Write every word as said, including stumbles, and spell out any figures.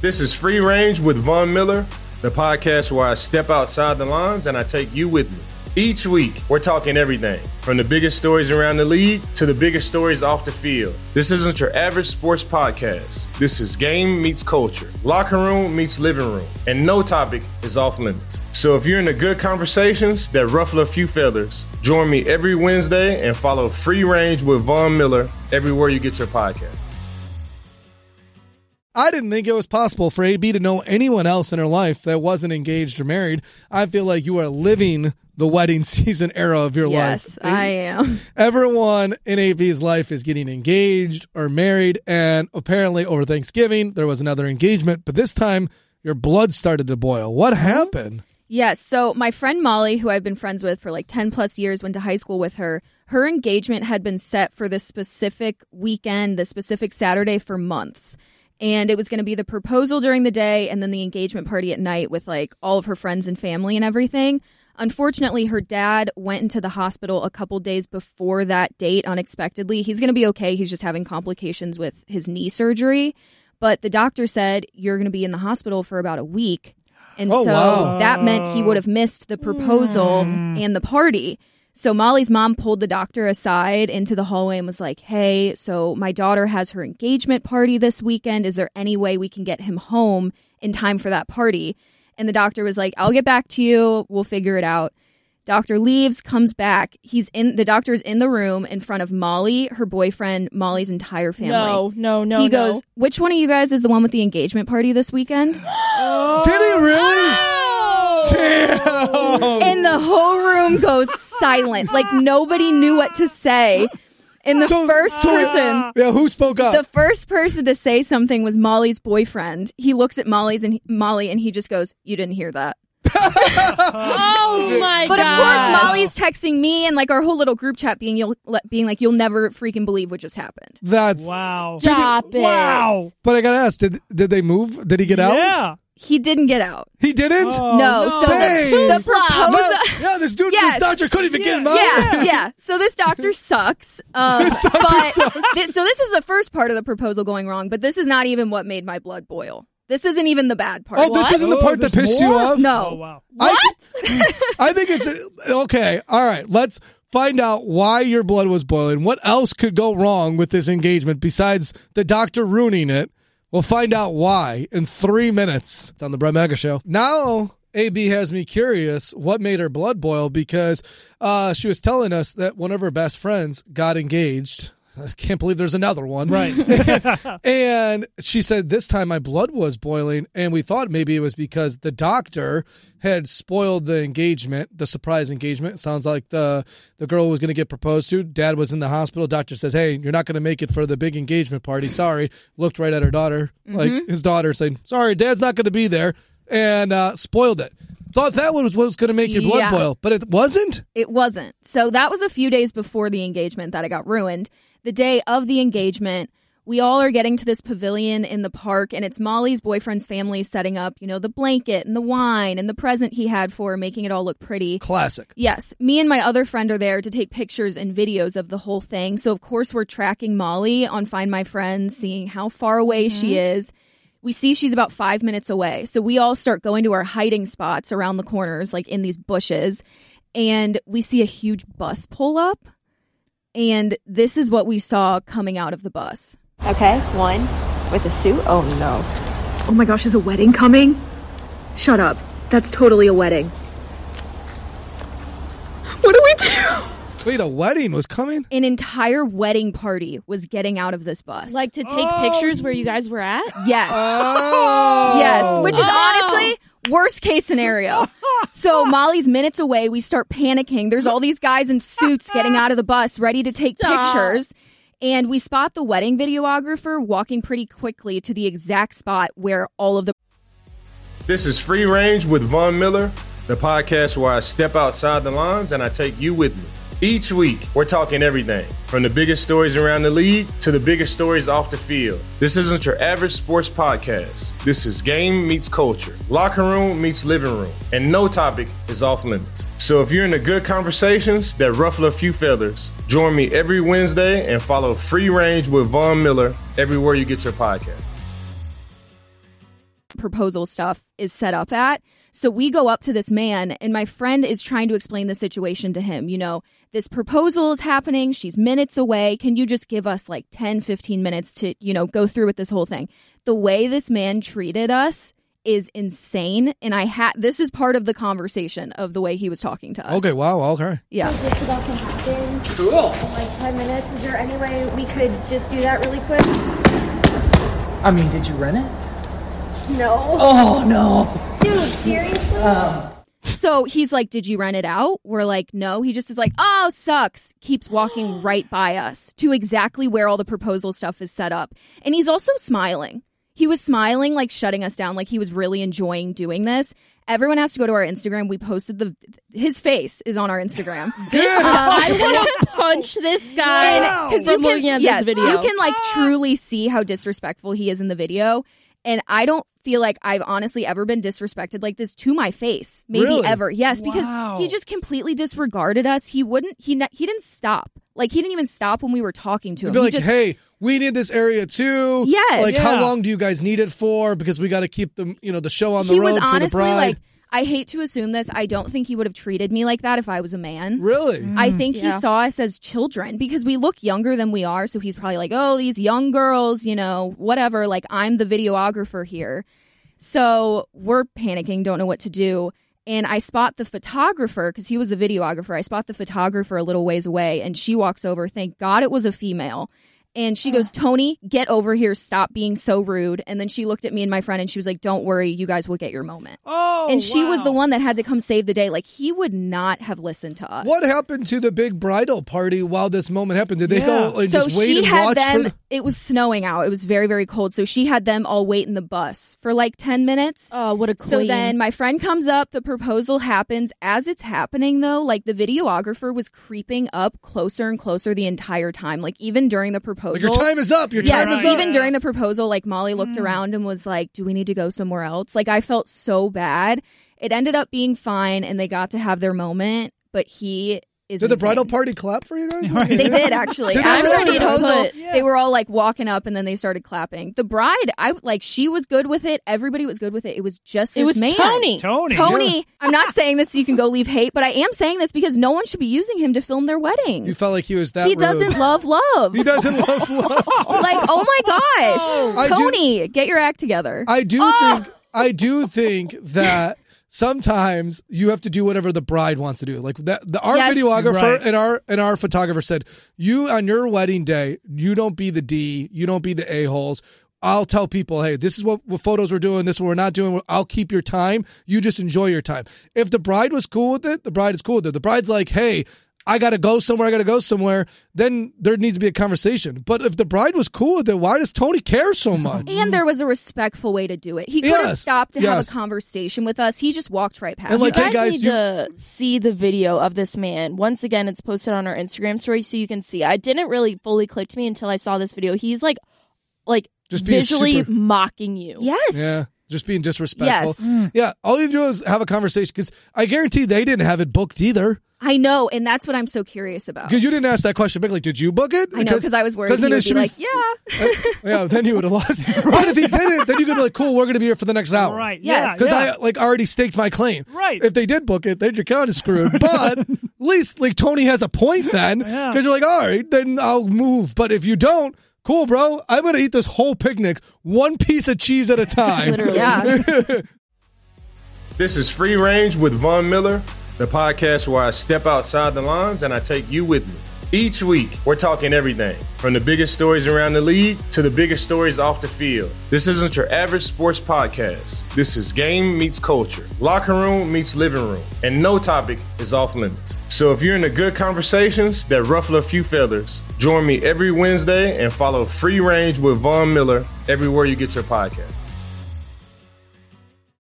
This is Free Range with Von Miller, the podcast where I step outside the lines and I take you with me. Each week, we're talking everything, from the biggest stories around the league to the biggest stories off the field. This isn't your average sports podcast. This is game meets culture, locker room meets living room, and no topic is off limits. So if you're into good conversations that ruffle a few feathers, join me every Wednesday and follow Free Range with Von Miller everywhere you get your podcast. I didn't think it was possible for A B to know anyone else in her life that wasn't engaged or married. I feel like you are living the wedding season era of your yes, life. Yes, I am. Everyone in A B's life is getting engaged or married, and apparently over Thanksgiving there was another engagement, but this time your blood started to boil. What happened? Yes, so my friend Molly, who I've been friends with for like ten plus years, went to high school with her. Her engagement had been set for this specific weekend, the specific Saturday for months. And it was going to be the proposal during the day and then the engagement party at night with like all of her friends and family and everything. Unfortunately, her dad went into the hospital a couple days before that date unexpectedly. He's going to be okay. He's just having complications with his knee surgery. But the doctor said, you're going to be in the hospital for about a week. And oh, so wow. that meant he would have missed the proposal mm. and the party. So Molly's mom pulled the doctor aside into the hallway and was like, hey, so my daughter has her engagement party this weekend. Is there any way we can get him home in time for that party? And the doctor was like, I'll get back to you. We'll figure it out. Doctor leaves, comes back. He's in the doctor's in the room in front of Molly, her boyfriend, Molly's entire family. No, no, no. He no. goes, which one of you guys is the one with the engagement party this weekend? Oh. Did he really? Oh. Damn. And the whole room goes silent. Like nobody knew what to say. And the so, first so, person, yeah, who spoke up? The first person to say something was Molly's boyfriend. He looks at Molly's and he, Molly and he just goes, "You didn't hear that." Oh my god! But of course, Molly's texting me and like our whole little group chat being you'll being like, "You'll never freaking believe what just happened." That's wow. Stop it! Wow. But I gotta ask, did did they move? Did he get out? Yeah. He didn't get out. He didn't? Oh, no. no. So Dang. the, the proposal. No, yeah, this dude, Yes. this doctor couldn't even Yeah. get him out. Yeah, yeah. So this doctor sucks. Um, This doctor but sucks. This, so this is the first part of the proposal going wrong, but this is not even what made my blood boil. This isn't even the bad part. Oh, this isn't the Oh, part that there's pissed more? you off? No. Oh, wow. What? I, I think it's okay. All right, let's find out why your blood was boiling. What else could go wrong with this engagement besides the doctor ruining it? We'll find out why in three minutes. It's on the Brett Mega Show. Now, A B has me curious what made her blood boil because uh, she was telling us that one of her best friends got engaged. I can't believe there's another one. Right. And she said, this time my blood was boiling, and we thought maybe it was because the doctor had spoiled the engagement, the surprise engagement. It sounds like the, the girl was going to get proposed to. Dad was in the hospital. Doctor says, hey, you're not going to make it for the big engagement party. Sorry. Looked right at her daughter, mm-hmm. like his daughter saying, sorry, Dad's not going to be there, and uh, spoiled it. Thought that was what was going to make your blood Yeah. boil, but it wasn't? It wasn't. So that was a few days before the engagement that it got ruined. The day of the engagement, we all are getting to this pavilion in the park, and it's Molly's boyfriend's family setting up, you know, the blanket and the wine and the present he had for her, making it all look pretty. Classic. Yes. Me and my other friend are there to take pictures and videos of the whole thing. So, of course, we're tracking Molly on Find My Friends, seeing how far away mm-hmm. she is. We see she's about five minutes away. So we all start going to our hiding spots around the corners, like in these bushes. And we see a huge bus pull up. And this is what we saw coming out of the bus. Okay, one with a suit. Oh, no. Oh, my gosh, is a wedding coming? Shut up. That's totally a wedding. What do we do? Wait, a wedding was coming? An entire wedding party was getting out of this bus. Like to take Oh. pictures where you guys were at? Yes. Oh. Yes, which is Oh. honestly worst case scenario. So Molly's minutes away. We start panicking. There's all these guys in suits getting out of the bus, ready to take Stop. pictures. And we spot the wedding videographer walking pretty quickly to the exact spot where all of the... This is Free Range with Von Miller, the podcast where I step outside the lines and I take you with me. Each week, we're talking everything, from the biggest stories around the league to the biggest stories off the field. This isn't your average sports podcast. This is game meets culture, locker room meets living room, and no topic is off limits. So if you're into good conversations that ruffle a few feathers, join me every Wednesday and follow Free Range with Von Miller everywhere you get your podcast. proposal stuff is set up at. So we go up to this man, and my friend is trying to explain the situation to him. You know, this proposal is happening. She's minutes away. Can you just give us like ten, fifteen minutes to, you know, go through with this whole thing? The way this man treated us is insane. And I had, this is part of the conversation of the way he was talking to us. Okay, wow, okay. Yeah. Is this about to happen? Cool. In like ten minutes. Is there any way we could just do that really quick? I mean, did you rent it? No. Oh, no. Dude, seriously? Um, So he's like, did you rent it out? We're like, no. He just is like, oh, sucks. Keeps walking right by us to exactly where all the proposal stuff is set up. And he's also smiling. He was smiling, like shutting us down, like he was really enjoying doing this. Everyone has to go to our Instagram. We posted the, his face is on our Instagram. This, um, I want to punch this guy Because from you looking can, at yes, this video. you can like truly see how disrespectful he is in the video. And I don't feel like I've honestly ever been disrespected like this to my face. Maybe Really? ever. Yes, Wow. because he just completely disregarded us. He wouldn't, he ne- he didn't stop. Like, he didn't even stop when we were talking to You'd him. be He like, just, hey, we need this area too. Yes. Like, how Yeah. long do you guys need it for? Because we got to keep the, you know, the show on the he road was for the honestly bride. like, I hate to assume this. I don't think he would have treated me like that if I was a man. Really? I think he Yeah. saw us as children because we look younger than we are. So he's probably like, oh, these young girls, you know, whatever. Like, I'm the videographer here. So we're panicking, don't know what to do. And I spot the photographer because he was the videographer. I spot the photographer a little ways away and she walks over. Thank God it was a female. And she goes, Tony, get over here. Stop being so rude. And then she looked at me and my friend and she was like, don't worry. You guys will get your moment. oh, And she was wow. the one that had to come save the day. Like, he would not have listened to us. What happened to the big bridal party while this moment happened? Did they Yeah. go and So just wait she and had watch them. for the- It was snowing out. It was very, very cold. So she had them all wait in the bus for like ten minutes. Oh, what a queen. So then my friend comes up. The proposal happens. As it's happening, though, like the videographer was creeping up closer and closer the entire time. Like, even during the proposal. Like, your time is up. Your time Yes, is up. even during the proposal, like Molly looked around and was like, do we need to go somewhere else? Like, I felt so bad. It ended up being fine and they got to have their moment, but he is Did the insane. bridal party clap for you guys? They did, actually. Did they After the really? proposal, But- they were all like walking up and then they started clapping. The bride, I like, she was good with it. Everybody was good with it. It was just this it was man. Tony. Tony. Tony, I'm not saying this so you can go leave hate, but I am saying this because no one should be using him to film their weddings. You felt like he was that he rude. doesn't love love. He doesn't love love. Like, oh my gosh. I do- Tony, get your act together. I do Oh! think I do think that sometimes you have to do whatever the bride wants to do. Like that, the, our Yes. videographer Right. and our and our photographer said, "You on your wedding day, you don't be the D, you don't be the a holes. I'll tell people, hey, this is what, what photos we're doing, this is what we're not doing. I'll keep your time. You just enjoy your time." If the bride was cool with it, the bride is cool with it. The bride's like, hey, I got to go somewhere, I got to go somewhere, then there needs to be a conversation. But if the bride was cool with it, why does Tony care so much? And there was a respectful way to do it. He could have Yes, stopped to have yes. a conversation with us. He just walked right past And like, us. You hey, guys guys, need you- to see the video of this man. Once again, it's posted on our Instagram story so you can see. I didn't really fully click to me until I saw this video. He's like, like Just being visually super- mocking you. Yes. Yeah, just being disrespectful. Yes. Yeah, all you do is have a conversation because I guarantee they didn't have it booked either. I know, and that's what I'm so curious about. Because you didn't ask that question back. Like, did you book it? I know, because I was worried he then it would be should like, be- yeah. yeah, then you would have lost. But if he didn't, then you could be like, cool, we're going to be here for the next hour. Right. Yes. Yeah. Because yeah. I like already staked my claim. Right. If they did book it, then your account is screwed. But at least like Tony has a point then. Because Yeah. you're like, all right, then I'll move. But if you don't, cool, bro. I'm going to eat this whole picnic one piece of cheese at a time. Literally. Yeah. This is Free Range with Von Miller, the podcast where I step outside the lines and I take you with me. Each week, we're talking everything from the biggest stories around the league to the biggest stories off the field. This isn't your average sports podcast. This is game meets culture, locker room meets living room, and no topic is off limits. So if you're into good conversations that ruffle a few feathers, join me every Wednesday and follow Free Range with Von Miller everywhere you get your podcast.